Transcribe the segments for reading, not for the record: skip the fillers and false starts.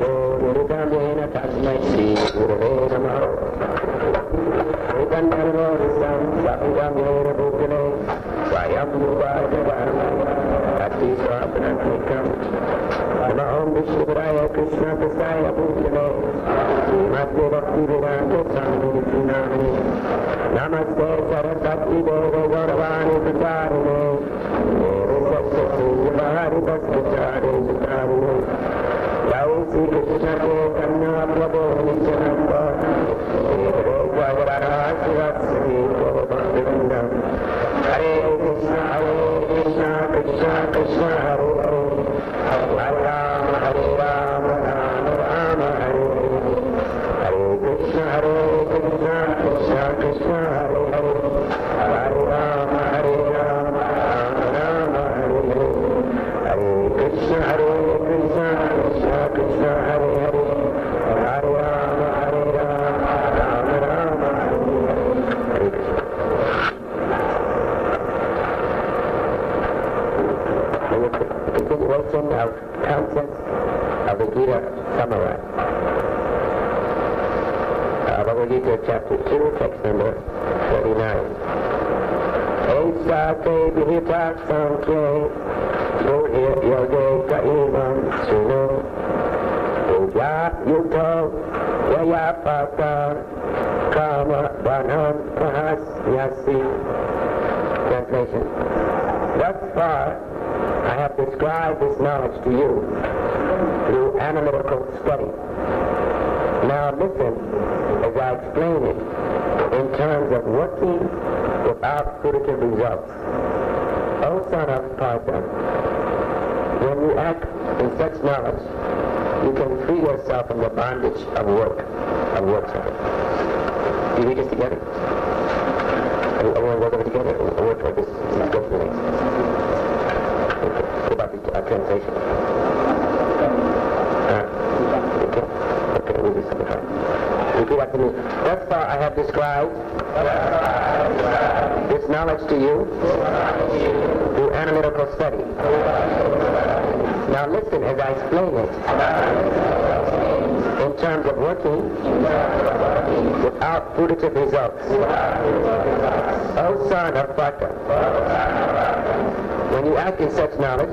Nirudamena Tasmai Sri Gurave Namaha Nirudamena Risam Sapungamena Bhutale Swayam Bhuvajavana Ati Swapanatmikam Namaha Vishnuvaraya Krishna Prasaya Bhutale Srimati Bhakti Vedanta Swami Vinamani Namaste Saraswati Deva Gauravani Prasarine Nirusasati Yavahari Bhaskachari Sukarine Jai Sri Krishna Chaitanya Prabhu Nityananda Hare Jagara Sivasri Bhaktivinoda Hare Krishna Krishna Krishna Hare Hare Hare Rama Rama Rama Hare Hare Krishna Krishna Krishna Hare Hare Hare Rama Rama Rama Hare Hare Krishna Krishna Krishna Hare Hare Hare Rama Rama Rama Hare Hare Krishna. The continuation of concepts of the Gita summarized. Bhagavad Gita chapter 2, text number 39. Esate vihita sankhe yoge kaivam suno Uja yuto yayapata kama vanam mahasyasi. Translation. Thus far, I have described this knowledge to you through analytical study. Now listen as I explain it in terms of working without fruitive results. O son of Partha, when you act in such knowledge, you can free yourself from the bondage of work. Do you read this together? I want to work over together or work for this? Go to the next. Okay. What about the translation? Okay, we'll do something else. Repeat after me. Thus far I have described this knowledge to you through analytical study. Now listen as I explain it in terms of working without fruitive results. O son of Partha, when you act in such knowledge,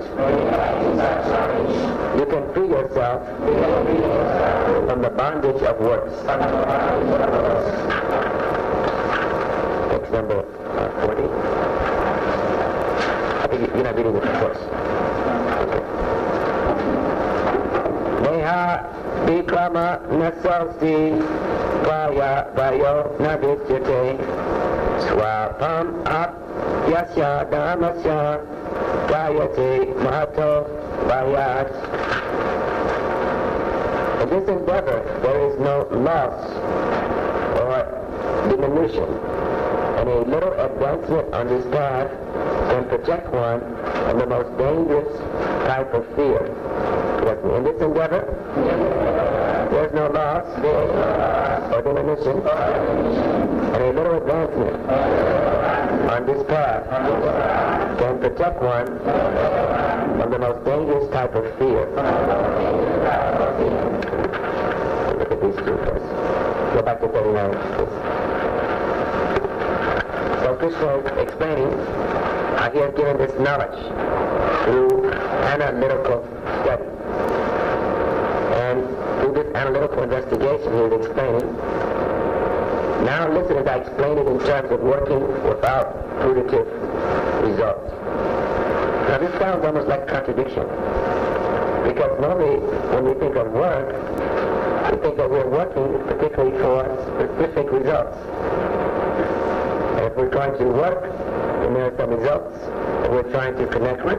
you can free yourself from the bondage of works. Text number 40. I think you're not reading this, of course. Neha vikrama nasalsi vaya vayo navidyate swapam apyasya dhamasya gayate mahato vayat. In this endeavor, there is no loss or diminution, and a little advancement on this path can protect one from the most dangerous type of fear. In this endeavor, there is no loss or diminution, and a little advancement on this path can protect one from the most dangerous type of fear. Look at these two first. Go back to 39. So Krishna is explaining how he has given this knowledge through analytical study. And through this analytical investigation he is explaining. Now listen as I explain it in terms of working without fruitive results. Now this sounds almost like contradiction. Because normally when we think of work, we think that we're working particularly for specific results. And if we're trying to work, then there are some results that we're trying to connect with.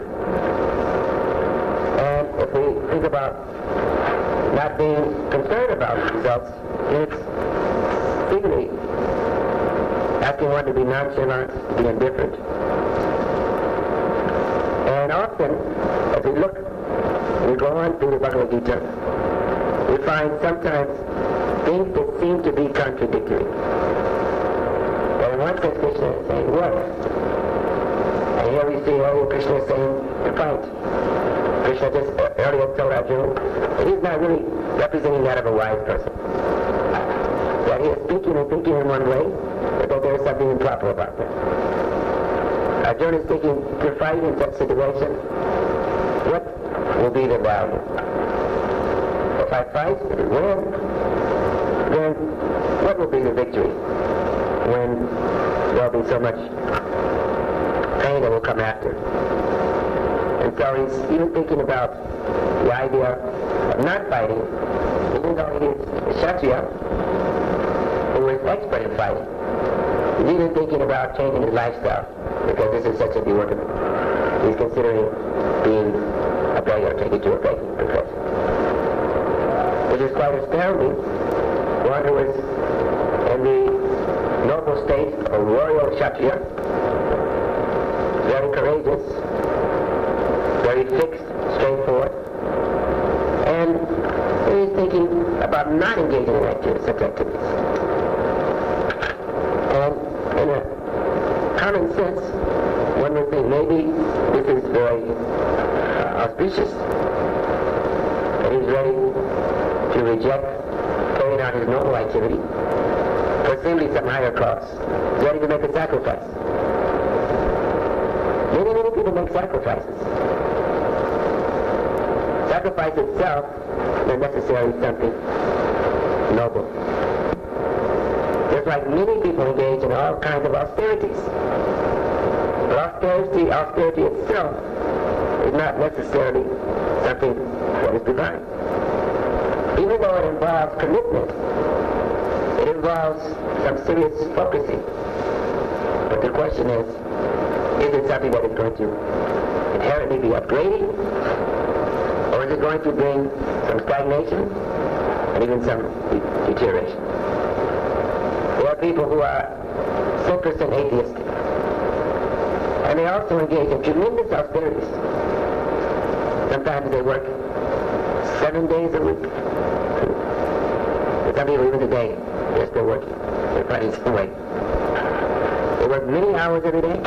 And if we think about not being concerned about results, it's simply asking one to be nonchalant, to be indifferent. And often, as we look, we go on through the Bhagavad Gita, we find sometimes things that seem to be contradictory. But in one sense, Krishna is saying work. And here we see Krishna is saying to fight. Krishna just earlier told Arjuna that he's not really representing that of a wise person. That he is speaking and thinking in one way, but that there is something improper about that. Arjuna is thinking to fight in such situation, what will be the value? If I fight and win, then what will be the victory when there will be so much pain that will come after? And so he's even thinking about the idea of not fighting, even though he is a Kshatriya, who is expert in fighting. He's even thinking about changing his lifestyle, because this is such a bewilderment. He's considering being a beggar, taking to a begging profession. Which is quite astounding. One who is in the noble state of royal Kshatriya, very courageous, very fixed, straightforward, and he's thinking about not engaging in such activities. And in a common sense, one would think maybe this is very auspicious, that he's ready to reject carrying out his normal activity for simply some higher cause. He's ready to make a sacrifice. Many, many people make sacrifices. Sacrifice itself is necessarily something noble. Just like many people engage in all kinds of austerities. But austerity itself is not necessarily something that is divine. Even though it involves commitment, it involves some serious focusing. But the question is it something that is going to inherently be upgrading? Or is it going to bring some stagnation and even some deterioration? There are people who are 100% atheistic. And they also engage in tremendous austerities. Sometimes they work 7 days a week. Some people even today, they're still working. They're finding some way. They work many hours every day.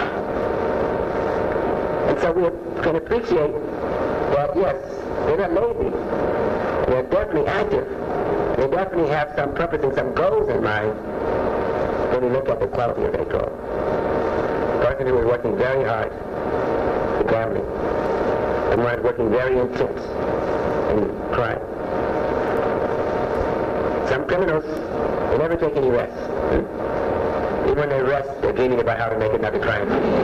And so we can appreciate that, yes, they're not lazy. They're definitely active. They definitely have some purpose and some goals in mind when we look at the quality of their goal. A person who is working very hard for gambling, and one is working very intense in crime. Some criminals, they never take any rest. Even when they rest, they're dreaming about how to make another crime.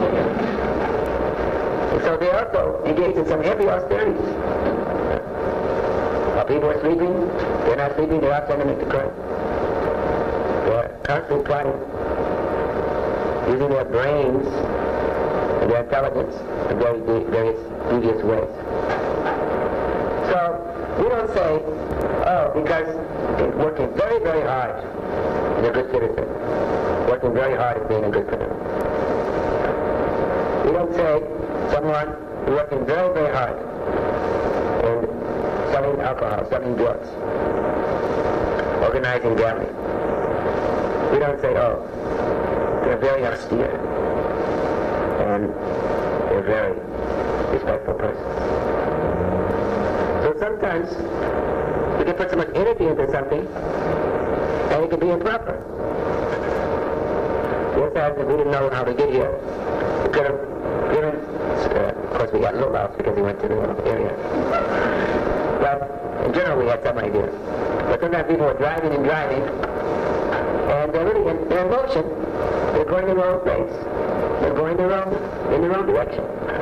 And so they also engage in some heavy austerities. While people are sleeping, they're not sleeping, they're out trying to make the crime. They're constantly plotting, using their brains and their intelligence in various devious ways. So we don't say, oh, because they're working very, very hard is a good citizen. Working very hard is being a good citizen. We don't say someone who's working very, very hard in selling alcohol, selling drugs, organizing gambling. We don't say, oh, they're very austere and they're very respectful persons. So sometimes we can put so much energy into something and it can be improper. Just as if we didn't know how to get here, we could have given, of course we got a little lost because we went to the area. But in general we had some idea. But sometimes people are driving and driving and they're really in motion. They're going the wrong place. They're going in the wrong direction.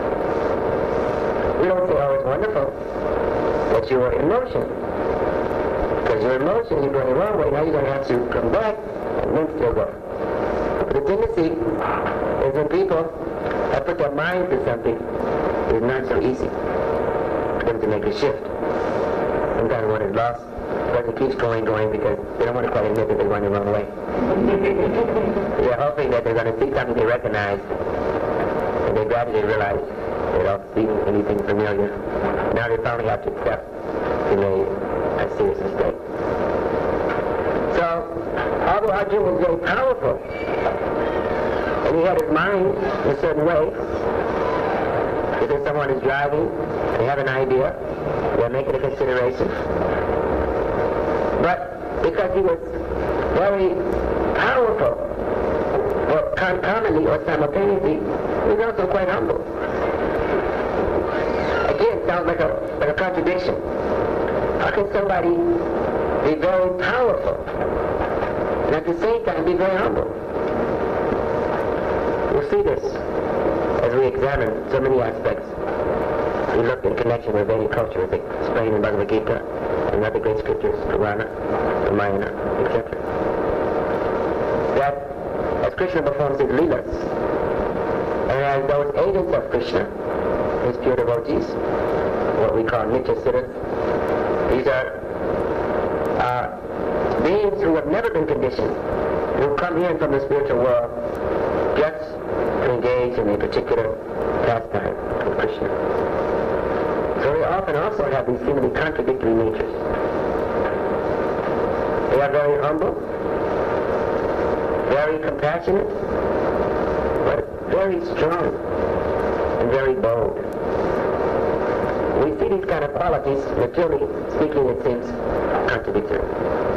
We don't say, oh, it's wonderful that you are in motion. Because you're in motion, you're going the wrong way, now you're going to have to come back and then still go. But the tendency is when people have put their mind to something, it's not so easy for them to make a shift. Sometimes one is lost, the person keeps going because they don't want to quite admit that they're going the wrong way. They're hoping that they're going to see something they recognize, and they gradually realize they don't see anything familiar. Now they finally have to accept they made a serious mistake. So, although Arjuna was very powerful, and he had his mind in a certain way, if someone is driving, they have an idea, they're making a consideration, But because he was very powerful, or concomitantly or simultaneously, he was also quite humble. Again, sounds like a contradiction. How can somebody be very powerful and at the same time be very humble? We'll see this as we examine so many aspects. We look in connection with Vedic culture, as explained in Bhagavad Gita and other great scriptures, Purana, Ramayana, etc. That as Krishna performs his leelas, and as those agents of Krishna, his pure devotees, what we call Nitya Siddhas, these are beings who have never been conditioned, who come here from the spiritual world just to engage in a particular pastime of Krishna. So they often also have these seemingly contradictory natures. They are very humble, very compassionate, but very strong and very bold. We see these kind of qualities, materially speaking, it seems contradictory.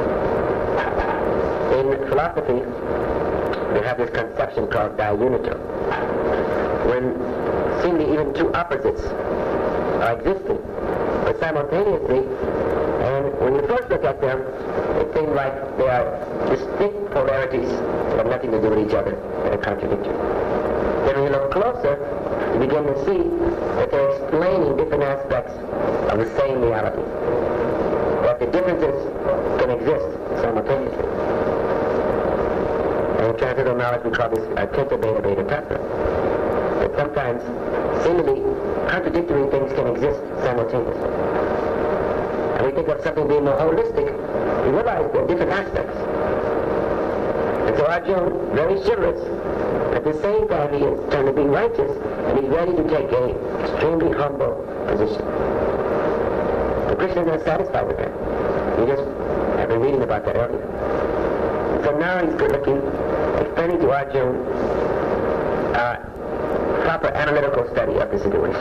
In philosophy, they have this conception called diunity, when seemingly even two opposites are existing, but simultaneously, and when you first look at them, it seems like they are distinct polarities that have nothing to do with each other and are contradictory. Then when you look closer, you begin to see that they're explaining different aspects of the same reality, that the differences can exist simultaneously. And in transcendental knowledge we call this Atenta Beta Beta Tattva. That sometimes seemingly contradictory things can exist simultaneously. And we think of something being more holistic, we realize there are different aspects. And so Arjuna, very chivalrous, at the same time he is trying to be righteous, and he's ready to take an extremely humble position. But Krishna is not satisfied with that. We just have been reading about that earlier. So now he's looking, explaining to Arjuna proper analytical study of the situation.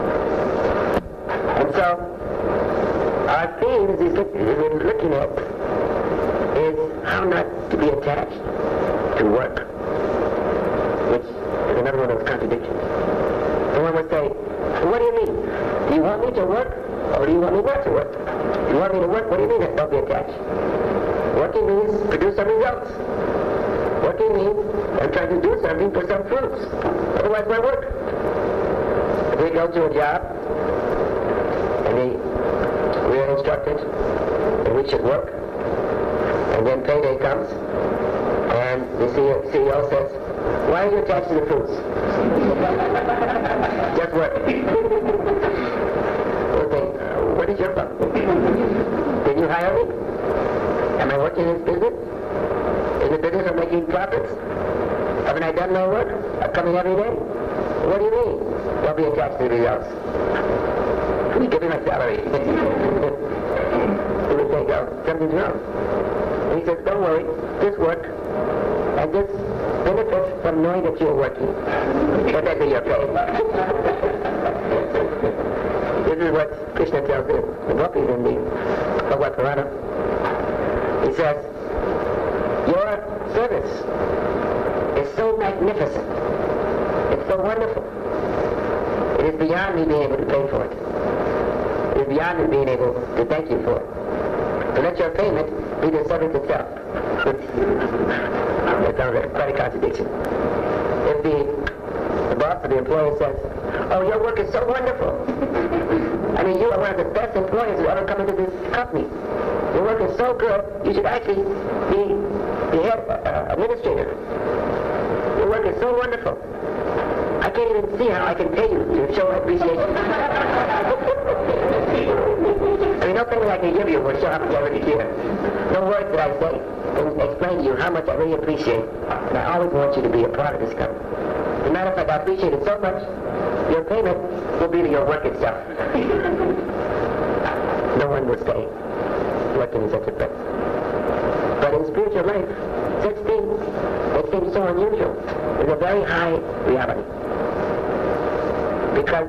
And so our theme, as we're looking at, is how not to be attached to work, which is another one of those contradictions. Someone would say, well, what do you mean? Do you want me to work, or do you want me not to work? You want me to work, what do you mean don't be attached? Working means produce some results. Working means I'm trying to do something for some fruits. Otherwise, why work? If we go to a job, and we are instructed that we should work, and then payday comes, and the CEO says, why are you attached to the fruits? Just work. We'll think, what is your problem? Did you hire me? Am I working in this business? In the business of making profits? Haven't I done my work? I'm coming every day? What do you mean? Don't be attached to the results. Who's giving my salary? He would think, oh, something's wrong. And he says, don't worry, just work. And just benefit from knowing that you're working. Let that be your pay. This is what Krishna tells the gopis in the Bhagavad Purana. He says, your service is so magnificent. It's so wonderful. It is beyond me being able to pay for it. It is beyond me being able to thank you for it. So let your payment be the service itself. That sounds like quite a contradiction. If the boss or the employer says, oh, your work is so wonderful. I mean, you are one of the best employees who ever come into this company. Your work is so good, you should actually be the head administrator. Your work is so wonderful. I can't even see how I can pay you to show appreciation. I mean, no thing I can give you will show how much I really care. No words that I say can explain to you how much I really appreciate. And I always want you to be a part of this company. As a matter of fact, I appreciate it so much, your payment will be to your work itself. No one will stay working in such a place. But in spiritual life, such things that seem so unusual is a very high reality. Because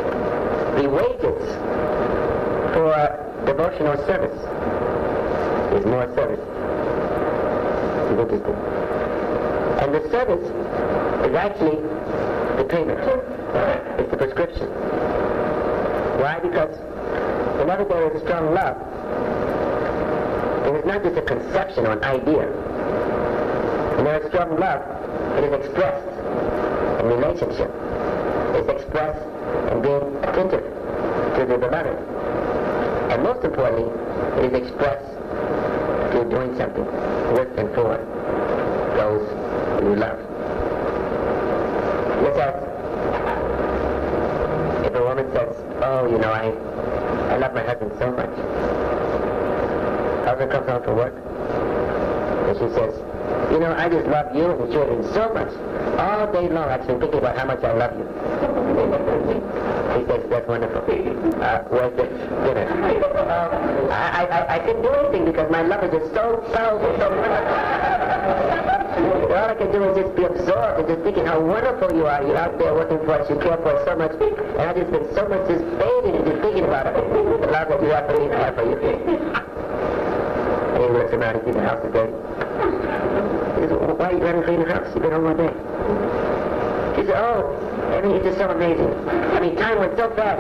the wages for devotional service is more service. It's interesting. And the service is actually the payment. It's the prescription. Why? Because whenever there is strong love, it is not just a conception or an idea. When there is strong love, it is expressed in relationship. It's expressed in being attentive to the beloved. And most importantly, it is expressed through doing something with and for those who you love. Let's ask, if a woman says, oh, you know, I love my husband so much. Husband comes home from work, and she says, you know, I just love you and the children so much. All day long I've been thinking about how much I love you. He says, that's wonderful. Where's the dinner? I couldn't do anything because my love is just so powerful, so wonderful. All I can do is just be absorbed and just thinking how wonderful you are. You're out there working for us, you care for us so much. And I've just been so much just bathing and just thinking about it. The love that you have for me and I have for you. And he looks around and sees the house is dirty. He says, why are you having to clean the house? You've been home all day. She said, oh, I mean, it's just so amazing. I mean, time went so fast.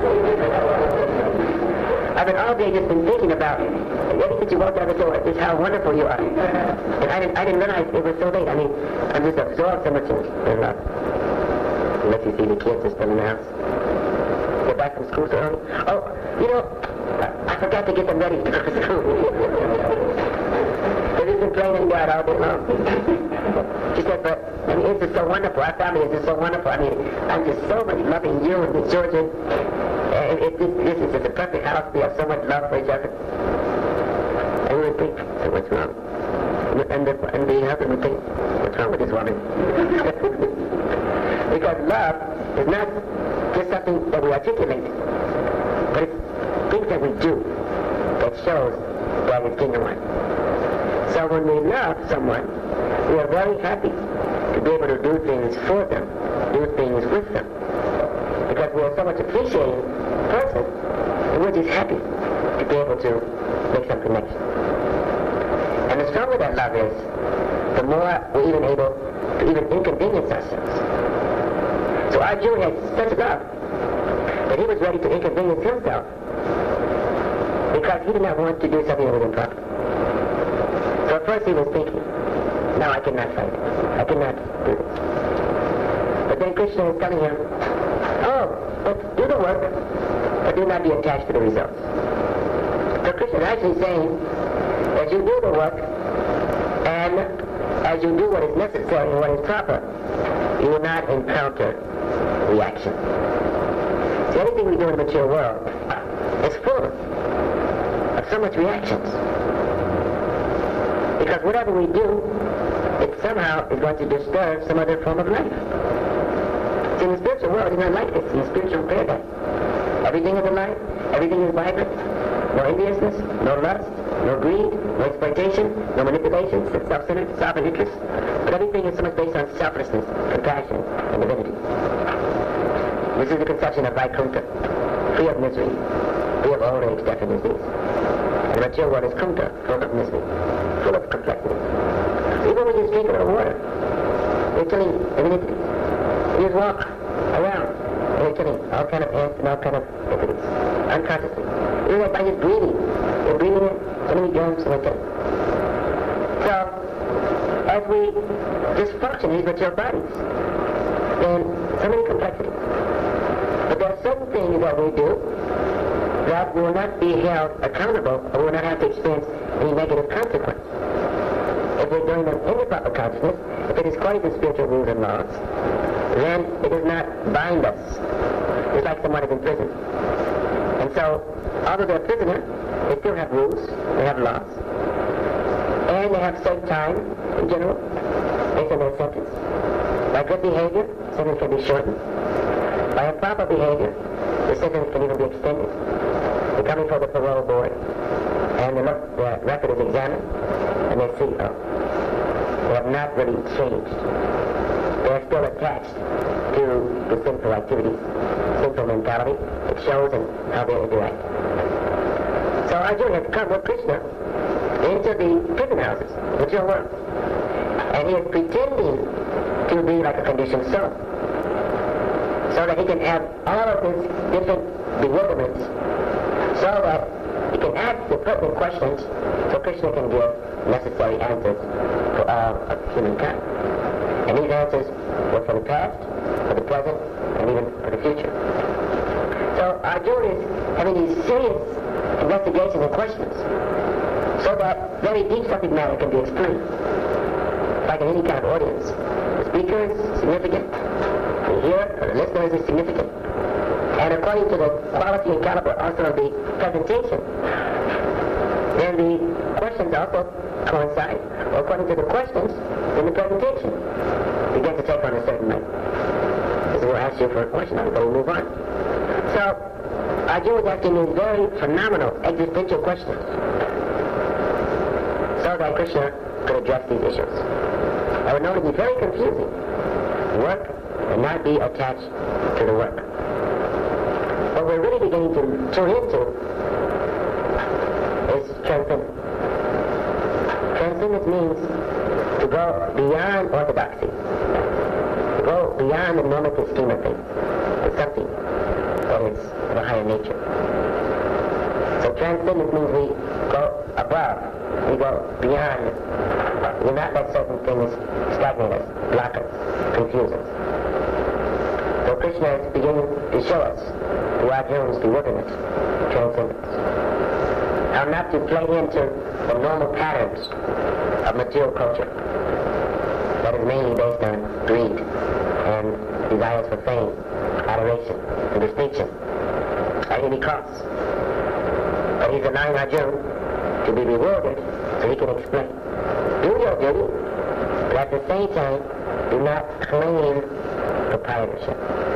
I've been all day just been thinking about it. Ever since you walked out the door, just how wonderful you are. And I didn't realize it was so late. I mean, I'm just absorbed so much in love. Unless you see the kids are still in the house. They're back from school so early. Oh, you know, I forgot to get them ready to go to school. They've just been playing in the yard all day long. She said, but, I mean, it's just so wonderful. Our family is just so wonderful. I mean, I'm just so much loving you and the children. This is just a perfect house. We have so much love for each other. And we would think, so what's wrong? And the husband would think, what's wrong with this woman? Because love is not just something that we articulate, but it's things that we do that shows that it's genuine. So when we love someone, we are very happy to be able to do things for them, do things with them. Because we are so much appreciating person, and we're just happy to be able to make some connection. And the stronger that love is, the more we're even able to even inconvenience ourselves. So Arjuna had such love that he was ready to inconvenience himself because he did not want to do something that was improper. So at first he was thinking, no, I cannot fight. I cannot do this. But then Krishna is telling him, oh, but do the work, but do not be attached to the results. So Krishna is actually saying that you do the work, and as you do what is necessary and what is proper, you will not encounter reaction. See, everything we do in the material world is full of so much reactions. Because whatever we do, it somehow is going to disturb some other form of life. See, in the spiritual world, it's not like this. In the spiritual paradise, everything is alive, everything is vibrant. No enviousness, no lust, no greed, no exploitation, no manipulation, self-centered, self-interest. But everything is so much based on selflessness, compassion, and divinity. This is the conception of Vaikuntha, free of misery, free of old age, death, and disease. And the material world is Kuntha, full of misery, full of complexity. Even when you drink a little water, you're killing divinity. You just walk around, and you're killing all kind of ants and all kind of entities, unconsciously. Even like by just breathing, you're breathing in so many germs and like that. So, as we just function in these material bodies, then so many complexities. But there are certain things that we do that will not be held accountable or will not have to experience any negative consequence. If we're doing them in the proper consciousness, if it is according to spiritual rules and laws, then it does not bind us. It's like someone is in prison. And so, although they're a prisoner, they still have rules, they have laws, and they have certain time in general based on their sentence. By good behavior, sentence can be shortened. By improper behavior, the sentence can even be extended. They come before the parole board, and the record is examined, and they see, oh, they have not really changed. They are still attached to the sinful activities, sinful mentality. It shows in how they interact. So Arjuna has come with Krishna in into the prison houses, the real world. And he is pretending to be like a conditioned soul, so that he can have all of his different bewilderments, so that he can ask the pertinent questions, so Krishna can give necessary answers for all of humankind. And these answers were for the past, for the present, and even for the future. So Arjuna is having these serious investigations and questions, so that very deep subject matter can be explained, like in any kind of audience. The speaker is significant, the hearer or the listener is significant, and according to the quality and caliber also of the presentation, then the questions also coincide, or according to the questions, then the presentation begins to take on a certain way. This will ask you for a question, but we'll move on. So, Arjuna was asking these very phenomenal existential questions, so that Krishna could address these issues. That would know to be very confusing. Work and not be attached to the work. What we're really beginning to tune into is transcendence. Transcendence means to go beyond orthodoxy, to go beyond the normative scheme of things, to something that is of a higher nature. So transcendence means we go above, we go beyond. We do not let certain things stagnate us, block us, confuse us. So Krishna is beginning to show us through Arjuna's bewilderment, transcendence. How not to play into the normal patterns of material culture that is mainly based on greed and desires for fame, adoration, and distinction at any cost. But he's allowing Arjuna to be bewildered so he can explain. Do your duty, but at the same time, do not claim proprietorship.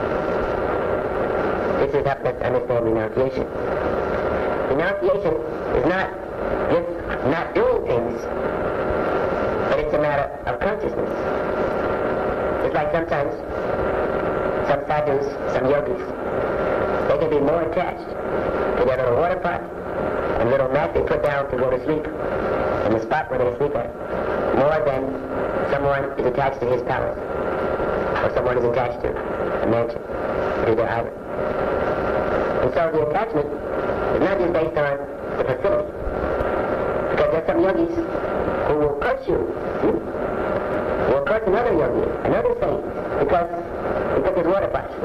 This is helping us understand renunciation. Renunciation is not just not doing things, but it's a matter of consciousness. It's like sometimes some sadhus, some yogis, they can be more attached to their little water pot and little mat they put down to go to sleep, in the spot where they sleep at, more than someone is attached to his palace, or someone is attached to a mansion, to their island. And so the attachment is not just based on the facility, because there's some yogis who will curse you, will curse another yogi, another saint, because he took his water pot.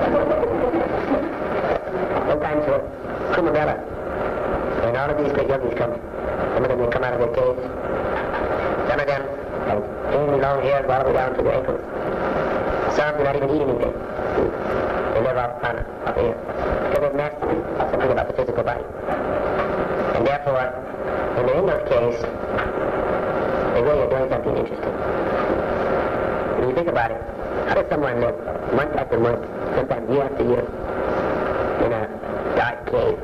Sometimes for Kumbh Mela, and all of these great yogis come. Some of them will come out of their caves. Some of them have extremely long hairs all the way down to their ankles. Some do not even eat anything. They live off air. Because they've mastered something about the physical body. And therefore, when they're in those caves, they really are doing something interesting. When you think about it, how does someone live month after month, sometimes year after year, in a dark cave?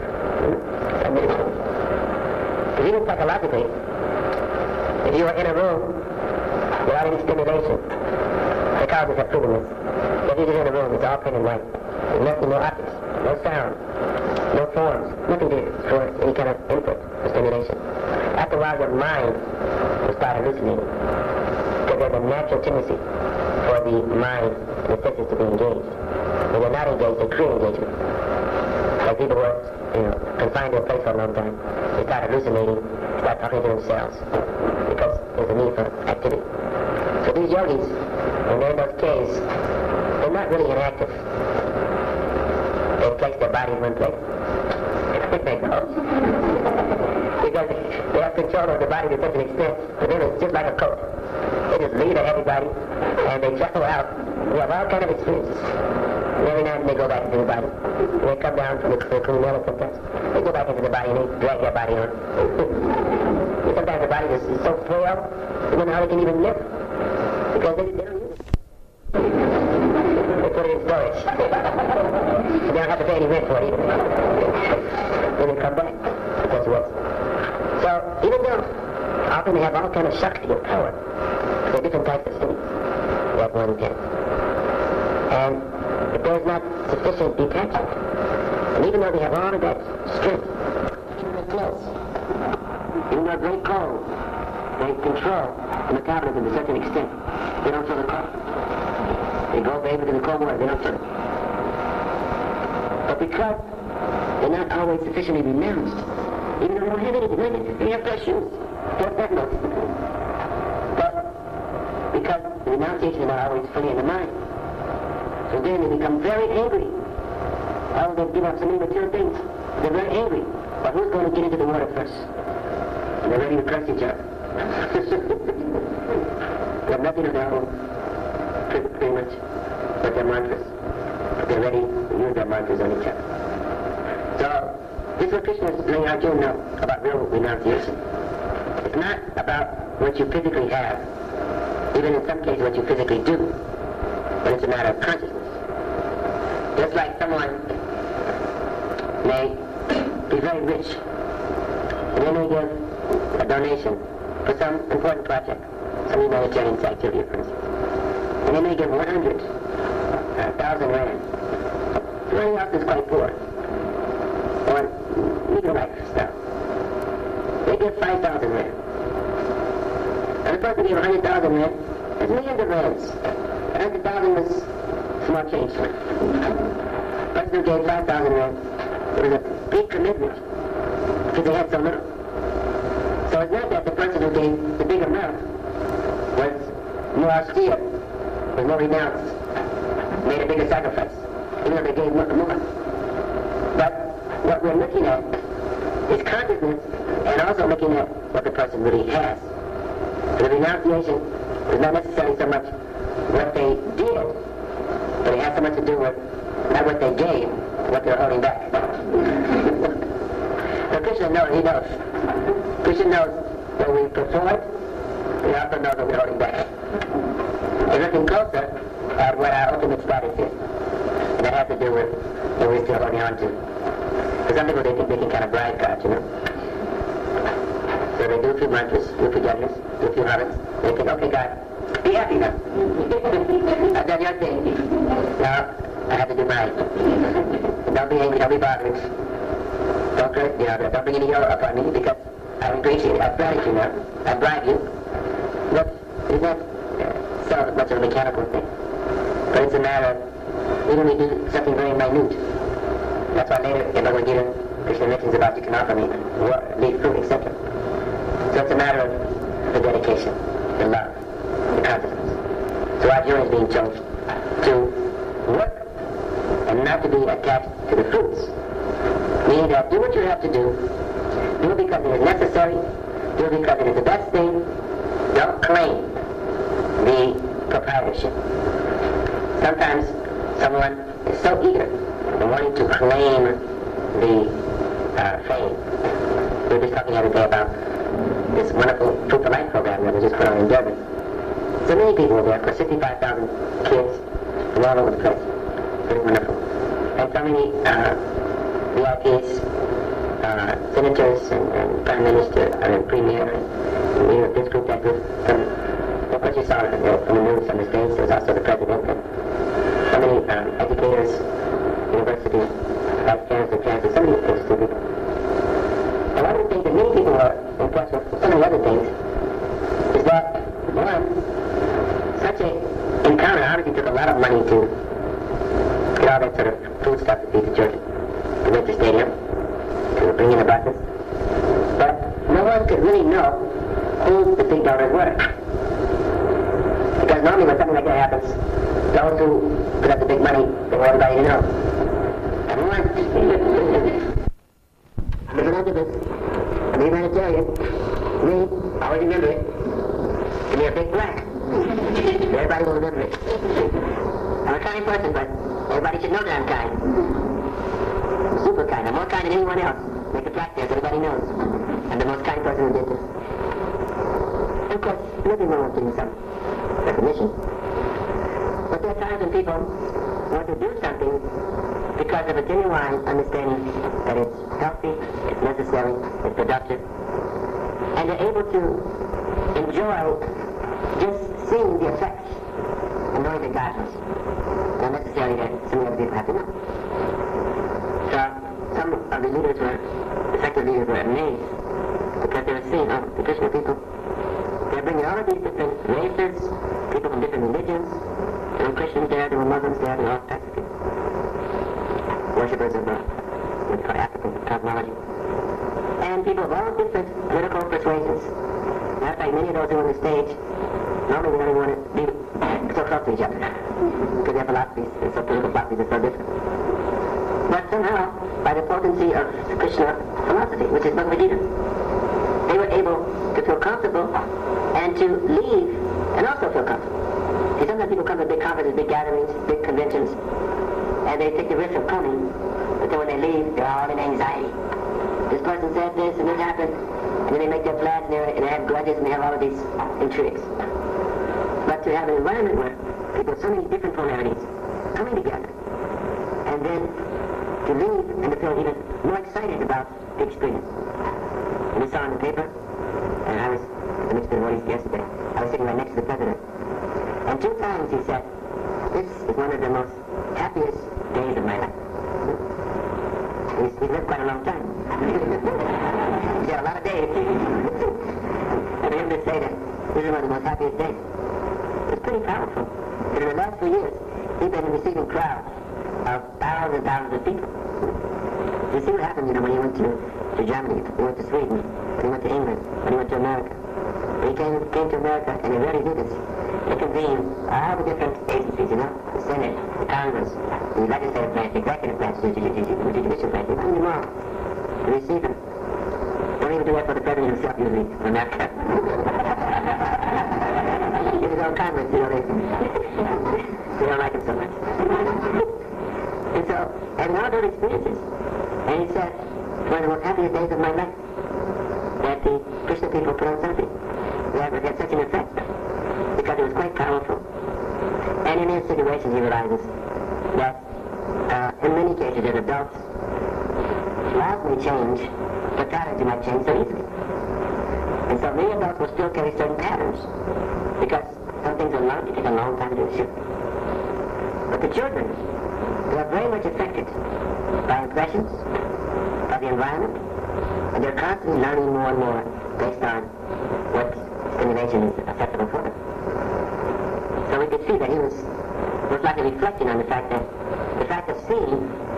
Because even psychologically, if you are in a room without any stimulation, psychologists have proven this. If you're just in a room, it's all pink and white. There's nothing, no optics, no sound, no forms, nothing for any kind of input or stimulation. After a while, your mind will start hallucinating. Because there's a natural tendency for the mind and the senses to be engaged. When they're not engaged, they create engagement. Like people were, confined to a place for a long time. They start hallucinating, start talking to themselves, because there's a need for activity. So these yogis, when they're in those caves, they're not really inactive. They place their body in one place. They go. Because they have control of the body to such an extent, but then it's just like a coat. They just lead everybody, and they travel out. We have all kind of experiences. And every now and then they go back into the body. And they come down from the Kumbh Mela sometimes. They go back into the body and they drag their body on. And sometimes the body is so frail, they don't know how they can even live. Because they don't use it. They put it in storage. So they don't have to pay any rent for it either. When they come back, because what? So even though often they have all kind of shakti of power, there are different types of cities that one can. And if there's not sufficient detachment, and even though they have all of that strength, even the clothes, even under great cold, they control the metabolism to such an extent, they don't feel the cold. They go bathe in the cold water, they don't feel it. But because they're not always sufficiently renounced, even though they don't have anything, they have fresh shoes. That's not. But because the renunciation is not always fully in the mind, so then they become very angry. Oh, they've given up so many material things. They're very angry. But who's going to get into the water first? And they're ready to curse each other. They have nothing of their own, pretty much, but their mantras. But they're ready to use their mantras on each other. So, this is what Krishna is letting Arjuna know about real renunciation. It's not about what you physically have, even in some cases what you physically do, but it's a matter of consciousness. Just like someone may be very rich, and they may give a donation for some important project, some humanitarian activity, for instance. And they may give 100,000 rand. Somebody else is quite poor, or legal life stuff. They give 5,000 rand. And the person gave 100,000 rand, there's millions of rands. 100,000 was small change for it. The person who gave 5,000 rand, it was a big commitment, because they had so little. So it's not that the person who gave the big amount was more austere, was more renounced, made a bigger sacrifice, even though they gave more. But what we're looking at is consciousness, and also looking at what the person really has. So the renunciation is not necessarily so much what they did, but it has so much to do with not what they gave, what they're holding back. So Krishna knows, he knows. Krishna knows what we performed, he also knows what we're holding back. We're looking closer at what our ultimate status is. And that has to do with what we're still holding on to. For some people, they think they can kind of bribe God, you know. So they do a few mantras, do a few judgments, do a few habits. They think, okay, God, be happy now. I've done your thing. Now, I have to do mine. Don't be angry, don't be bothered. Don't bring any hero up on me, because I ingratiate, I bribe you now. I bribe you. Look, it's not so much of a mechanical thing. But it's a matter of, even we do something very minute. That's why later in Bhagavad Gita, Krishna mentions about you can offer me leaf, fruit, etc. So it's a matter of the dedication, the love, the consciousness. So Arjuna is being chosen to work and not to be attached to the fruits. Meaning that do what you have to do it because it is necessary, do it because it is the best thing, don't claim the proprietorship. Sometimes someone is so eager in wanting to claim the fame. We were just talking the other day about this wonderful Fruit for Life program that was just put on in Durban. So many people were there, for 65,000 kids from all over the place. It was wonderful. And so many VIPs, senators and prime minister and premier, and this group, that group. Of course you saw from the news on the stage, there was also the president, and so many educators, university, vice chancellor, so many interesting people. And one of the things that many people were impressed with, so many other things, is that, one, such an encounter obviously took a lot of money to get all that sort of food stuff to feed the children, to rent the stadium, to bring in the buses. But no one could really know who the big donors were. Because normally when something like that happens, those who put up the big money, they want everybody to know. And one, I'm a philanthropist, I'm a humanitarian, me, I always remember it, to be a big black. Everybody will remember it. I'm a kind person, but everybody should know that I'm kind. I'm super kind, I'm more kind than anyone else. Make a plaque there so everybody knows. I'm the most kind person who did this. Of course, nothing wrong with doing some recognition. But there are times when people want to do something because of a genuine understanding that it's healthy, it's necessary, it's productive, and they're able to enjoy just seeing the effects and knowing the guidance. Not necessarily that some other people have to know. So some of the leaders were, effective leaders were amazed because they were seeing, the Krishna people, they're bringing all of these different races, people from different religions. There were Christians there, there were Muslims there, there were all types of people. Worshippers of what we call African cosmology. And people of all different political persuasions. Matter of fact, many of those who were on the stage, normally they don't want to be so close to each other. Because their philosophies, and so political philosophies are so different. But somehow, by the potency of Krishna philosophy, which is Bhagavad Gita, they were able to feel comfortable and to leave and also feel comfortable. See, sometimes people come to big conferences, big gatherings, big conventions, and they take the risk of coming, but then when they leave, they're all in anxiety. This person said this and this happened, and then they make their plans and they have grudges and they have all of these intrigues. But to have an environment where people of so many different polarities coming together, and then to leave and to feel even more excited about the experience. And we saw in the paper, and I was at the Minister of Devotees yesterday, I was sitting right next to the President, and 2 times he said, this is one of the most happiest days of my life. He's lived quite a long time. He's had a lot of days. And for him to say that this is one of the most happiest days, it's pretty powerful. But in the last few years, he's been receiving crowds of thousands and thousands of people. You see what happened, when he went to Germany, when he went to Sweden, when he went to England, when he went to America. When he came to America, and he really did this. They convened all the different agencies, the Senate, the Congress, the legislative branch, the executive branch, the judicial branch. They bring them all to receive him. Don't even do that for the President himself, usually, from America. In his own Congress, they don't like him so much. And so, having all those experiences, and he said, one of the most happiest days of my life, that the Krishna people put on something that had such an effect, because it was quite powerful. And in his situation, he realizes that in many cases, as adults, laws may change, but patterns might change so easily. And so many adults will still carry certain patterns, because some things are learned, it takes a long time to do shift. But the children, they are very much affected by impressions, by the environment, and they're constantly learning more and more based on what stimulation is acceptable for them. So we could see that he was like a reflection on the fact of seeing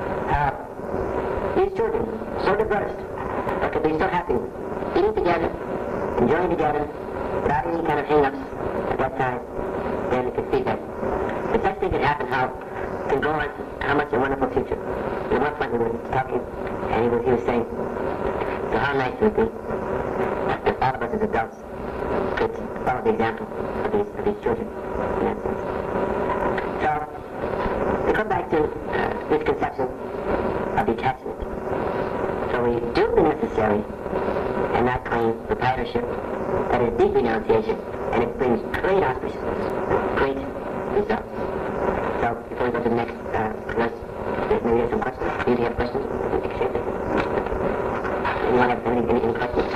these children, so diverse, that could be so happy, eating together, enjoying together, without any kind of hang-ups at that time. Then we could see that if such thing could happen, how it can go on, how much a wonderful future. At one point we were talking, and he was saying, so how nice it would be if all of us as adults could follow the example of these children in that sense. So, we come back to this conception of detachment. So we do the necessary and not claim proprietorship. That is deep renunciation, and it brings great auspiciousness, great results. So, before we go to the next verse, maybe there's some questions. Do you have questions? Anyone have any questions?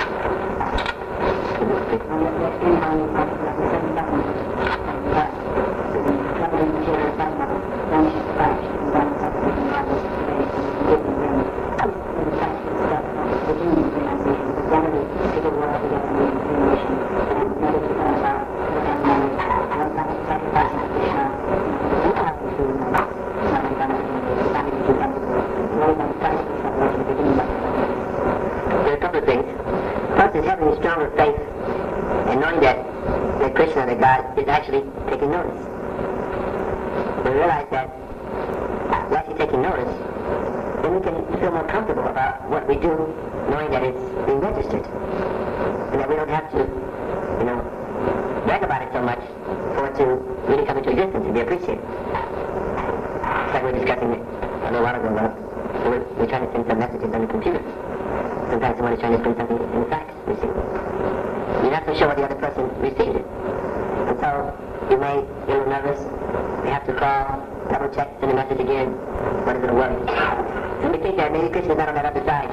God is actually taking notice. We realize that we're actually taking notice, then we can feel more comfortable about what we do, knowing that it's being registered. And that we don't have to, brag about it so much for it to really come into existence and be appreciated. It's like we were discussing it a little while ago about we're trying to send some messages on the computer. Sometimes someone is trying to send something in fax, you see. You're not so sure what the other person received it. And so you may get a little nervous. You have to call, double check, send a message again. What is it work? So we think that maybe Krishna's not on that other side.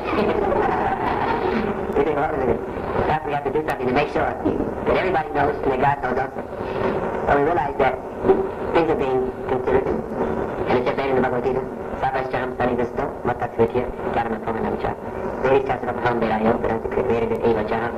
We think, well, perhaps we have to do something to make sure that everybody knows and that God knows also. So we realize that things are being considered. And it's just there in the Bhagavad Gita. Sarvashchaham Sarivasto Matat Sritya Karamapamanavicha. Very Chasana Paham Derayo Peranti Created Eva Chaham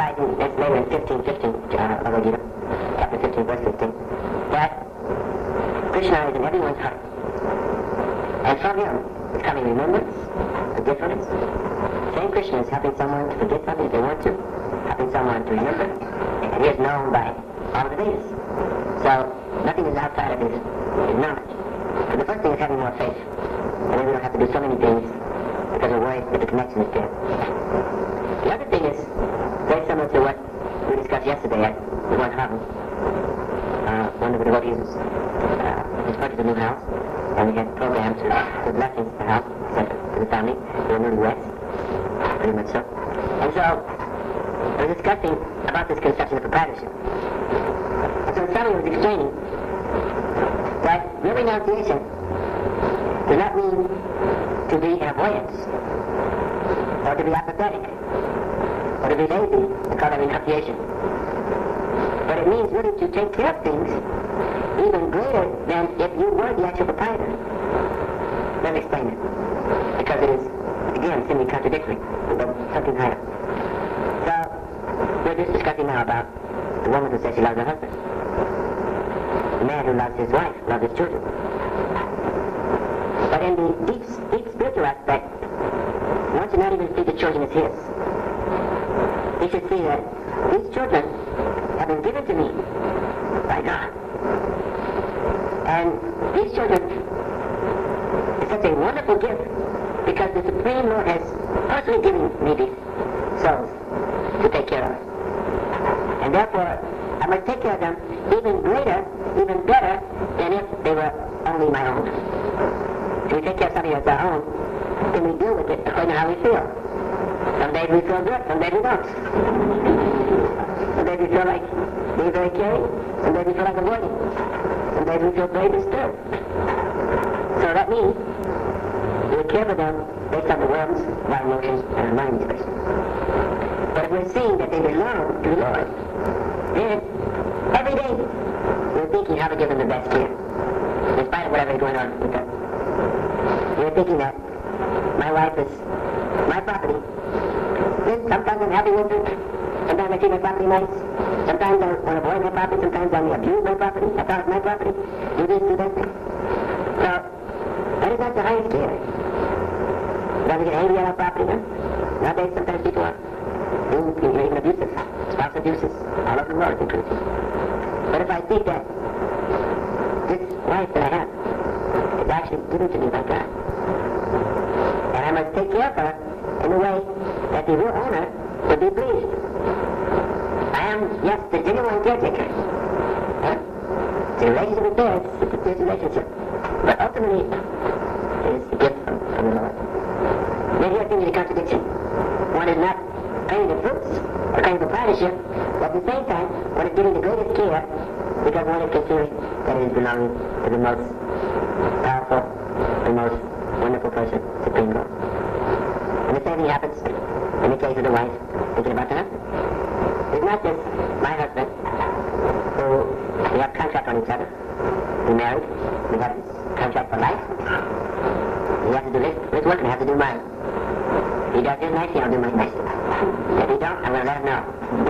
implies, in, it's later in 15:15, Bhagavad Gita, chapter 15, verse 15, that Krishna is in everyone's heart. And from him is coming remembrance, forgetfulness. Same Krishna is helping someone to forget something if they want to, helping someone to remember, and he is known by all the Vedas. So nothing is outside of his knowledge. But the first thing is having more faith. And then we don't have to do so many things because we're worried that the connection is there. The other thing is very similar to what we discussed yesterday at the one Harvard. One of the devotees was purchased a new house, and we had programmed to the blessings of the house, except for the family, they were newlyweds, pretty much so. And so, we were discussing about this conception of proprietorship. And so somebody was explaining that real renunciation does not mean to be in avoidance, or to be apathetic, or to be lazy, and call that renunciation. But it means really to take care of things even greater than if you were the actual proprietor. Let me explain it. Because it is, again, seemingly contradictory with something higher. So, we're just discussing now about the woman who says she loves her husband. The man who loves his wife, loves his children. But in the deep spiritual aspect, one should not even see the children as his. He should see that these children have been given to me by God. And these children is such a wonderful gift because the Supreme Lord has personally given me these souls to take care of. And therefore, I must take care of them even greater, even better than if they were only my own. So we take care of something that's our own, then we deal with it according to how we feel. Some days we feel good, some days we don't. Some days we feel like being very caring, some days we feel like avoiding. Some days we feel very disturbed. So that means we care for them based on the world's of our emotions and our mind expression. But if we're seeing that they belong to the Lord, then every day we're thinking how to give them the best care, in spite of whatever is going on with them. We're thinking that my wife is my property. Then sometimes I'm happy with her. Sometimes I treat my property nice. Sometimes I want to avoid my property. Sometimes I abuse my property. I thought it's my property. Do this, do that. So, that is not the highest care. Don't we get angry at our property then? Nowadays, sometimes people are doing even abusive. Spouse abuses. All over the world, including. But if I think that this wife that I have is actually given to me by God, and I must take care of her in a way that the real owner will be pleased. I am, yes, the genuine caretaker. The relationship is there, it's a good relationship. But ultimately, it is a gift from the Lord. Then here seems to be a contradiction. One is not claiming the fruits or claiming proprietorship, but at the same time, one is giving the greatest care because one is considering that it is belonging to the most powerful, the most wonderful person, Supreme Lord. And the same thing happens in the case of the wife thinking about the husband. It's not just my husband who we have contract on each other. We're married. We have contract for life. He has to do his work and I have to do mine. He does his nicely, I'll do mine nicely. If he don't, I'm going to let him know.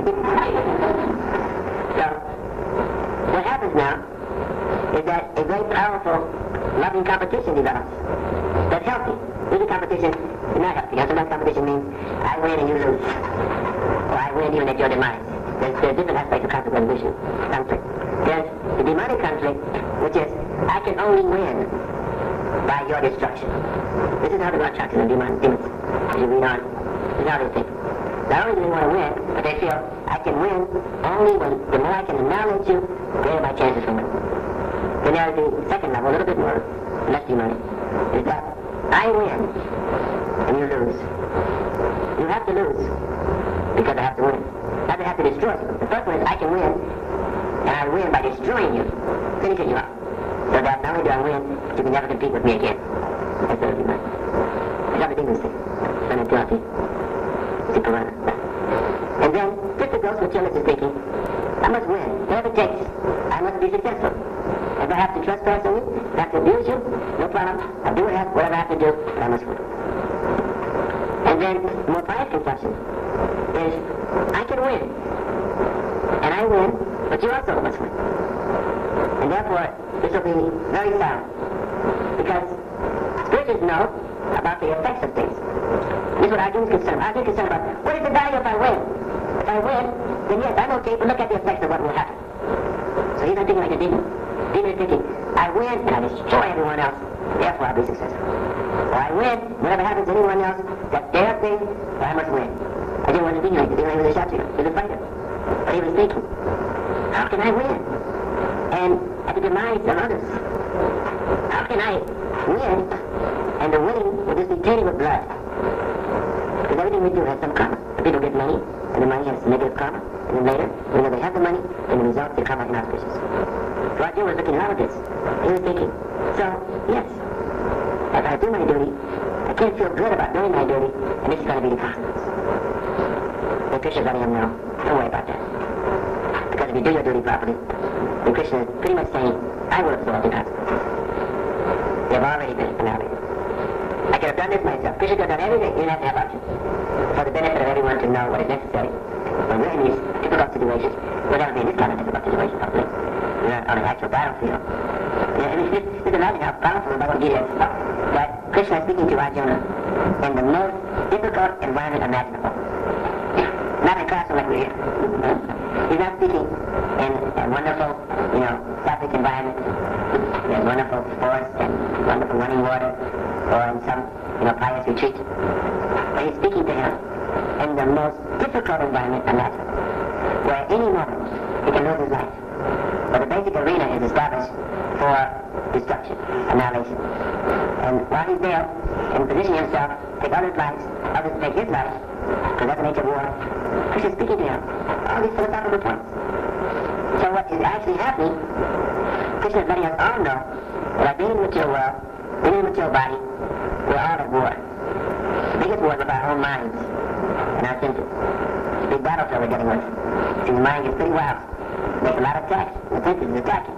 So, what happens now is that a very powerful, loving competition develops. That's healthy. Even competition is not healthy. Sometimes competition means I win and you lose. Or I win even at your demise. There's different aspects of conflict resolution. Conflict. There's the demonic conflict, which is I can only win by your destruction. This is how the God talks to the demons. As you read on, this is how they think. Not only do they want to win, but they feel I can win only when the more I can annihilate you, the greater my chances for winning. Then there's the second level, a little bit more less demonic, is that I win and you lose. You have to lose because I have to win. Not that I have to destroy you. The first one is I can win, and I win by destroying you, finishing you up. So that not only do I win, but you can never compete with me again. That's what it means. It's how the demons think. And then, just the gross materialist is thinking, I must win, whatever it takes. I must be successful. If I have to trespass on you, I have to abuse you, no problem. I'll do whatever I have to do, but I must win. And then, the more pious conception is I can win. And I win, but you also must win. And therefore, this will be very sound. Because spiritualists know about the effects of things. This is what Arjuna is concerned about. Arjuna is concerned about, what is the value if I win? If I win, then yes, I'm okay, but look at the effects of what will happen. So he's not thinking like a demon. Demon is thinking, I win and I destroy everyone else, therefore I'll be successful. Or I win, whatever happens to anyone else, that's their thing, I must win. I didn't want to be like the demon was a shot to him. He was a fighter. But he was thinking, how can I win? And at the demise of others. How can I win and the winning will just be tainted with blood? Because everything we do has some karma. The people get money, and the money has negative karma. And then later, when they have the money, then the results become inauspicious. So Arjuna was looking at all of this. He was thinking, so, yes, if I do my duty, I can't feel good about doing my duty, and this is going to be the consequence. And Krishna is letting him know, don't worry about that. Because if you do your duty properly, then Krishna is pretty much saying, I will absorb the consequences. They've already been annihilated. I could have done this myself. Krishna could have done everything. You didn't have to have options. For the benefit of everyone to know what is necessary. When we're in these difficult situations, we're going to be in this kind of difficult situation, hopefully. We're on an actual battlefield. Yeah, I mean, just imagine how powerful the Bhagavad Gita is. That Krishna is speaking to Arjuna in the most difficult environment imaginable. Not in a classroom like we're here. He's not speaking in a wonderful, tropic environment. There's wonderful forest and wonderful running water, or in some, pious retreat. But he's speaking to him in the most difficult environment imaginable, where any moment he can lose his life. But the basic arena is established for destruction, annihilation. And while he's there, in positioning himself, take others' lives, others take his life, because that's the nature of war, Krishna is speaking to him all these philosophical points. So what is actually happening, Krishna is letting us all know that being in the material world, being in the material body, we're all at war. The biggest war is with our own minds and our senses. The big battlefield we're getting with. And the mind gets pretty wild. Makes a lot of attacks. The senses is attacking.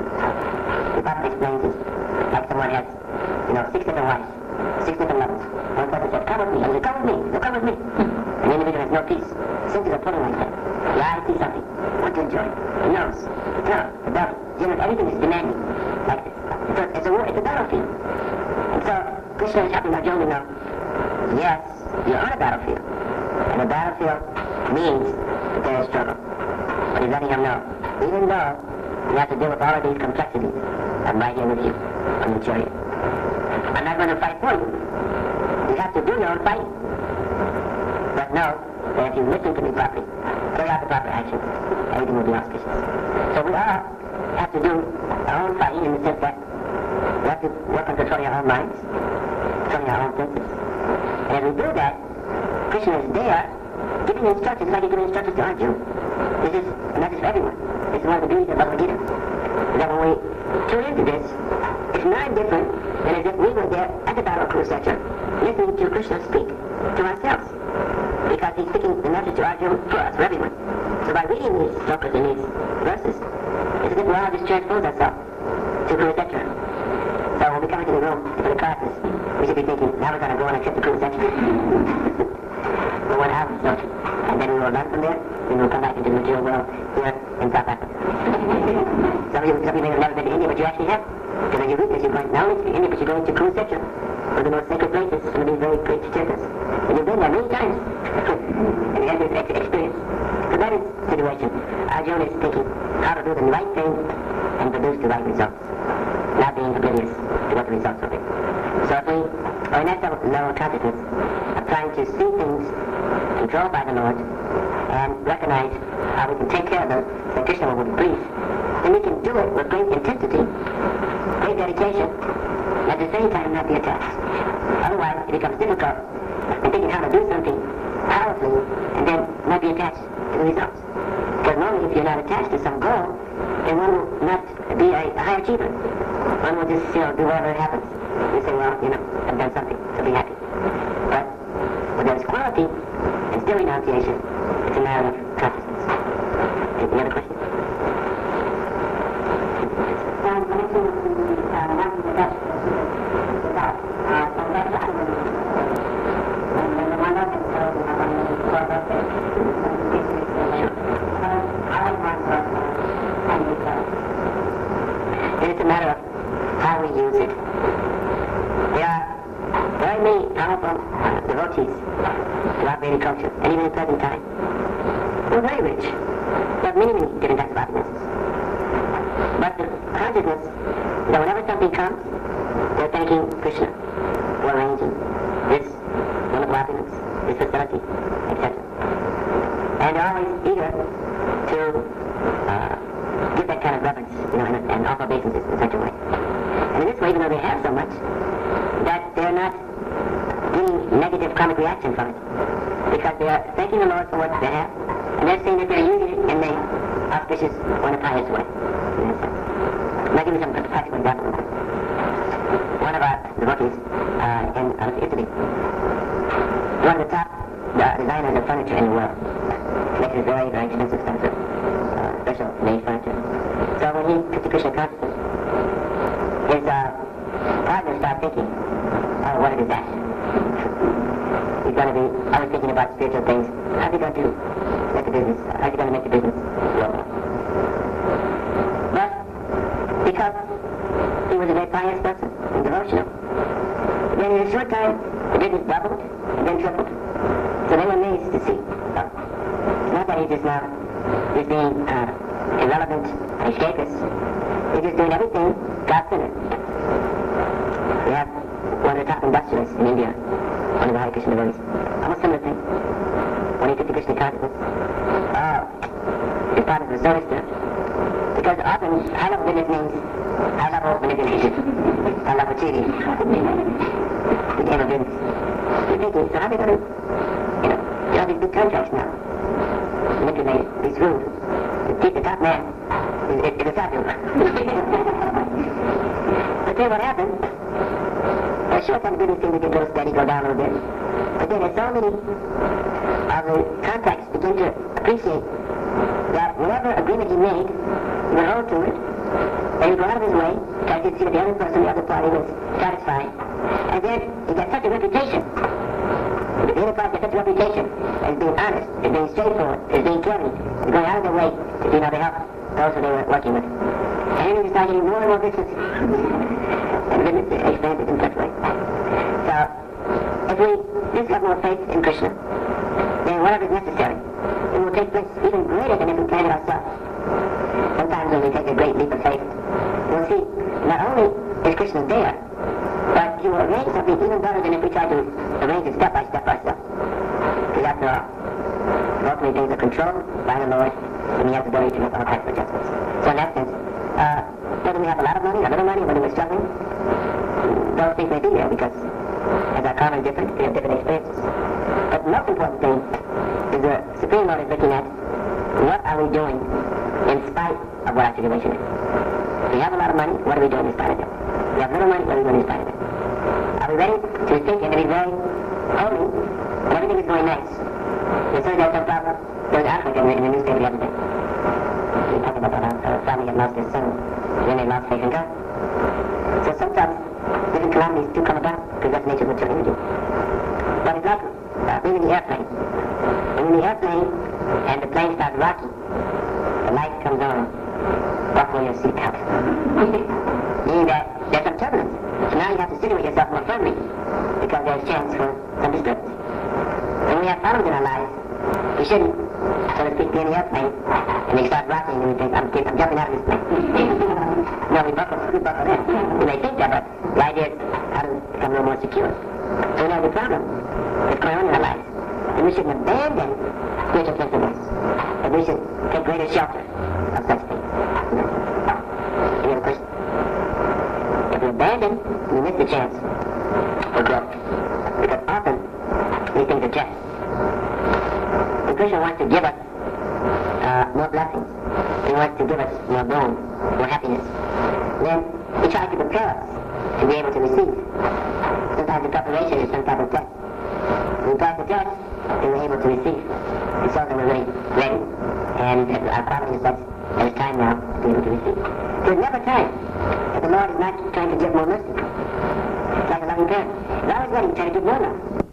The Bible explains it like someone has, 6 different wives, 6 different lovers. One person says, come with me. And he says, come with me. So come with me. And the individual has no peace. Senses are pulling like that. The eye sees something. What to enjoy? The nose, the tongue, the belly. Everything is demanding like this. It's a war. It's a battlefield. And so Krishna is helping Arjuna know, yes, you're on a battlefield. And a battlefield means that there is struggle. But he's letting him know, even though you have to deal with all of these complexities, I'm right here with you on the chariot. I'm not going to fight for you. You have to do your own fighting. But know that if you listen to me properly, carry out the proper actions, everything will be auspicious. So we all have to do our own fighting in the sense that we have to work on controlling our own minds, controlling our own senses. And as we do that, Krishna is there giving instructions like he's giving instructions to Arjuna. This is a message for everyone. This is one of the beauties of Bhagavad Gita. That when we tune into this, it's not different than as if we were there at the Battle of Kurukshetra, listening to Krishna speak to ourselves. Because he's speaking the message to Arjuna for us, for everyone. So by reading these slokas and these verses, it's as if we all just transpose ourselves to Kurukshetra. So when we come into the room for the classes, we should be thinking, now we're going to go on a trip to Kurukshetra. For 1 hour or so. And then we will learn from there, and we'll come back into the material world here in South Africa. Some of you may have never been to India, but you actually have. Because when you read this, you're going not only to India, but you're going to Kurukshetra, one of the most sacred places, one of these very great tirthas. And you've been there many times. And you have this experience. So that is the situation. Arjuna is thinking how to do the right thing and produce the right results. Not being oblivious to what the results will be. So if we are in that level of consciousness of trying to see things controlled by the Lord and recognize how we can take care of those that Krishna will be pleased, then we can do it with great intensity, great dedication, and at the same time not be attached. Otherwise, it becomes difficult in thinking how to do something powerfully and then not be attached to the results. Because normally if you're not attached to some goal, then one will not be a high achiever. One will just do whatever happens. You say, well, I've done something, so be happy. But when there's quality and still renunciation, it's a matter of consciousness. Any other questions? devotees throughout Vedic culture, and even in present time, were very rich. They have many, many different types of opulence. But the consciousness that whenever something comes, they're thanking Krishna for arranging this wonderful opulence, this facility, etc. And they're always eager to give that kind of reverence, and offer obeisances in such a way. And in this way, even though they have so much, that they're not getting negative karmic reaction from it. Because they are thanking the Lord for what they have, and they're saying that they're using it in the auspicious or in a pious way. I'll give you some practical examples. One of our devotees in Italy, one of the top designers of furniture in the world, makes this very, very expensive stuff, special made furniture. So when he took to Krishna consciousness, his partner started thinking, oh, what is that? He's going to be always thinking about spiritual things. How's he going to make the business? How's he going to make the business work? But because he was a very pious person and devotional, then in a short time the business doubled and then tripled. So they were amazed to see. So, it's not that he's just now being irrelevant and escapist. He's just doing everything God-centered. We have one of the top industrialists in India, one of the Hare Krishna devotees. Almost similar thing. When he took the Krishna consciousness, his partners were so disturbed. Because often high-level business means high-level manipulation. High-level cheating. Became a business. You're thinking, so how are they going to, get all these big contracts now? Manipulate these rules. To keep the top man is a fabulous. But then what happened? A short time the business seemed to get a little steady, go down a little bit. But then as so many of the contacts begin to appreciate that whatever agreement he made, he would hold to it, and he would go out of his way, because he'd see that the other person, the other party was satisfied. And then he got such a reputation. The enterprise got such a reputation as being honest, as being straightforward, as being caring, as going out of their way to, to help those who they were working with. And then he started getting more and more business. And business expanded in such a way. So, if we just have more faith in Krishna, then whatever is necessary, it will take place even greater than if we plan it ourselves. Sometimes when we take a great leap of faith, we'll see not only is Krishna there, but he will arrange something even better than if we try to arrange it step by step ourselves. Because after all, both many things are controlled by the Lord, and he has the ability to make all types of adjustments. So in that sense, whether we have a lot of money, a little money, whether we're struggling, those things may be there because as our karma is different, we have different experiences. But the most important thing is the Supreme Lord is looking at what are we doing in spite of what our situation is. If we have a lot of money, what are we doing in spite of it? If we have little money, what are we doing in spite of it? Are we ready to think and to be very holy when everything is going nice? As soon as there's some problem, there was an article in the newspaper the other day. We talked about a family had lost their son, then they lost faith in God. So sometimes different calamities do come about because that's the nature of material energy. But it's like being in the airplane. When you're in the airplane and the plane starts rocking, the light comes on, buckle your seatbelt. Meaning that there's some turbulence. So now you have to situate yourself more firmly because there's a chance for some disturbance. When we have problems in our lives, we shouldn't, so to speak, be in the airplane and they start rocking and we think, I'm jumping out of this plane. No, we buckle in. We may think that, but the idea is how to become a little more secure. So we have a problem that's going on in our lives. And we shouldn't abandon spiritual principles. And we should take greater shelter of such things. Any other question? If we abandon, we miss the chance for growth. Because often, these things are just. And Krishna wants to give us more blessings. He wants to give us more bloom, more happiness. Then he tries to prepare us to be able to receive. Sometimes the preparation is some type of test. When we pass the test, then we're able to receive. And so then we're really ready. And our quality is such that it's time now to be able to receive. There's never time that the Lord is not trying to give more mercy. It's like a loving parent. He's always ready to try to give more love.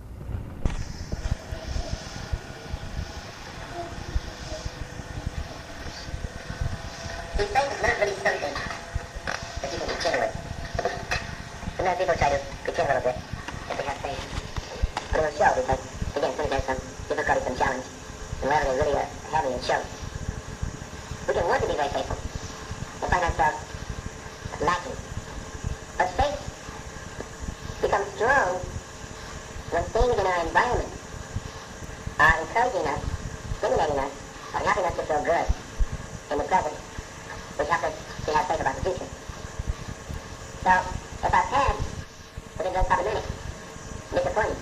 These things is not really something that you can begin with. Sometimes people try to begin a little bit if they have faith. a little show because, again, sometimes there's some difficulty, some challenge, and wherever they really are having a show, we can want to be very faithful and find ourselves lacking. But faith becomes strong when things in our environment are encouraging us, stimulating us, or helping us to feel good in the present, which helps us to have faith about the future. So, if our past was very problematic, disappointing,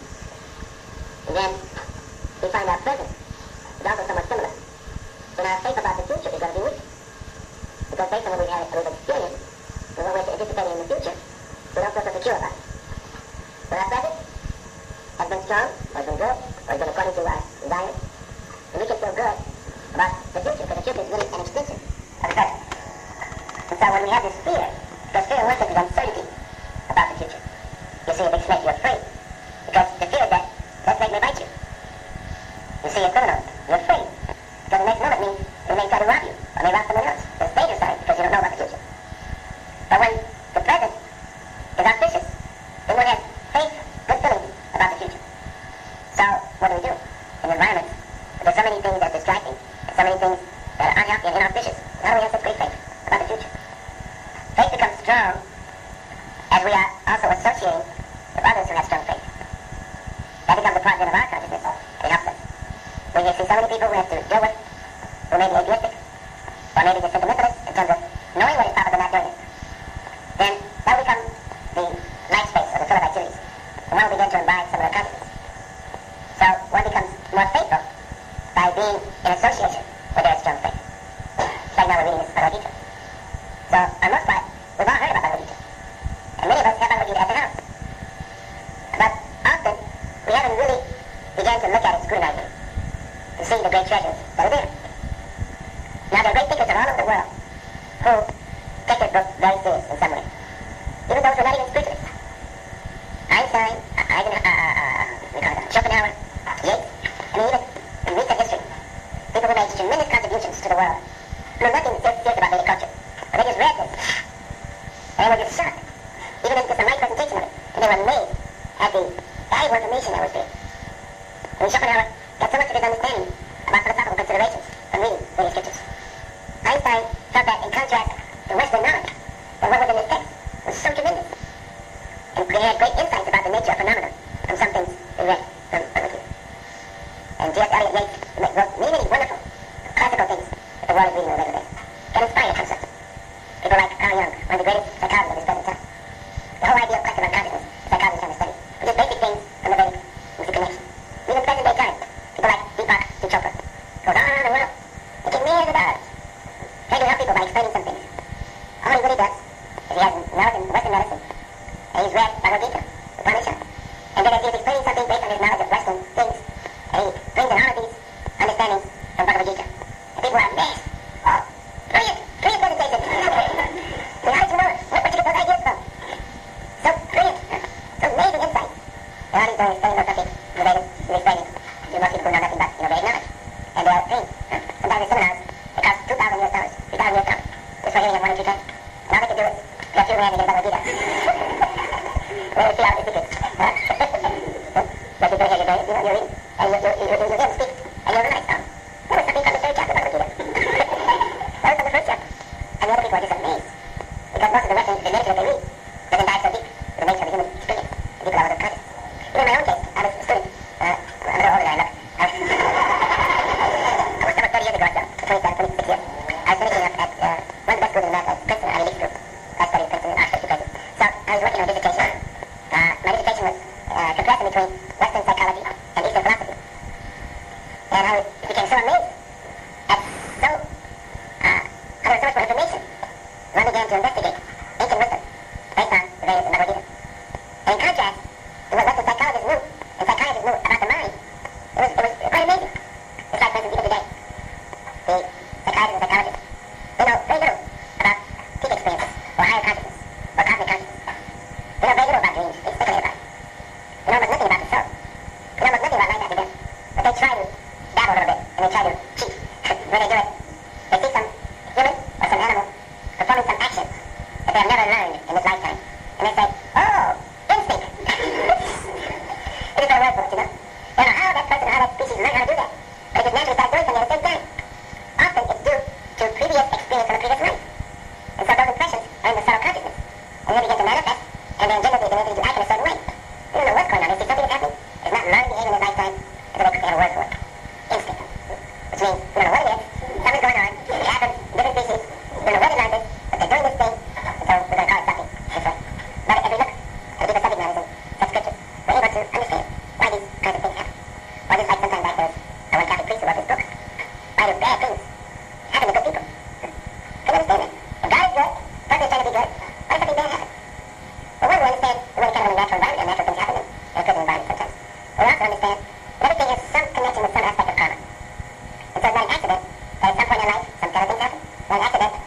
and then we find our present is also somewhat similar, then our faith about the future is going to be weak. Because based on what we've experienced, and what we're anticipating in the future, we don't feel so secure about it. When our present has been strong, or has been good, or has been according to our desires, and we can feel good about the future, because the future is really an extension of the present. And so when we have this fear, because fear in one sense is uncertainty about the future. You see, it makes you afraid. Because the fear is that snake may bite you. You see, a criminal, you're afraid. Because the next moment means they may try to rob you, or may rob someone else. There's danger signs because you don't know about the future. But when the present is auspicious, then one has faith, good feelings about the future. So, what do? In environments, there's so many things that are distracting, and so many things that are unhealthy and inauspicious. How do we have such great faith about the future? Faith becomes strong as we are also associating with others who have strong faith. That becomes a part then of our consciousness. It helps us. When you see so many people we have to deal with, who may be atheistic, or maybe just sentimentalists in terms of knowing what is proper but not doing it, then that will become the life space or the field of activities. And one will begin to imbibe some of their consciousness. So one becomes more faithful by being in association with their strong faith. It's like now we're reading this Bhagavad Gita. So, on most part, we've all heard about Bhagavad Gita. And many of us have Bhagavad Gita at the house. But often, we haven't really begun to look at it, scrutinize it, to see the great treasures that are there. Now, there are great thinkers all over the world who take this book very serious in some way. Even those who are not even spiritualists. Einstein, Schopenhauer, Yeats, and even in recent history, people who made tremendous contributions to the world know nothing serious about Vedic culture. But they just read this, and they were just shocked, even in just a light presentation of it, and they were amazed at the valuable information that was there. I mean, Schopenhauer got so much of his understanding about philosophical considerations from reading Vedic scriptures. Einstein felt that in contrast to Western knowledge, that what was in this text was so tremendous. And they had great insights about the nature of phenomena from some things they read from Bhagavad Gita. And T.S. Eliot Yates wrote many wonderful classical things that the world is reading on a regular basis. Can inspire you from such. People like Carl Jung, one of the greatest psychologists of his present time. The whole idea of collective unconsciousness, psychology is trying to study, which is basic things from the Vedic connection. Even present day times, people like Deepak Chopra goes all around the world, making millions of dollars, trying to help people by explaining some things. All he really does is he has knowledge in Western medicine, and he's read Bhagavad Gita, Upanishad, and then as he's explaining something based on his knowledge of Western things, and he brings in all of these understandings from Bhagavad Gita. And people are amazed. Oh, brilliant presentation. So how did you know it? Where'd you get those ideas from? So brilliant. So amazing insight. And all he's doing is telling those subjects, the Vedas, he's explaining to most people who know nothing but, Vedic knowledge. And they are free. Sometimes in seminars, it costs $2,000 US, $3,000 US, just for hearing it 1 or 2 times. And all they can do is get through and get Bhagavad Gita. Well, see all the secrets. But you go here, you're reading, and you hear him speak, and you're relaxed on. There was something from the 3rd chapter of Bhagavad Gita. That was from the 1st chapter. And the other people are just amazed. Because most of the Western literature that they read doesn't dive so deep to the nature of the human experience. The people are unconscious. Even in my own case, I was a student. I'm a little older than I look. I was 30 years ago, 26 years. I was finishing up at one of the best schools in America, Princeton, Ivy League school. I studied Princeton and Oxford, 2 places. So I was working on a dissertation. My dissertation was comparison between Western psychology and Eastern philosophy. And I was some kind of things happen. Then after that,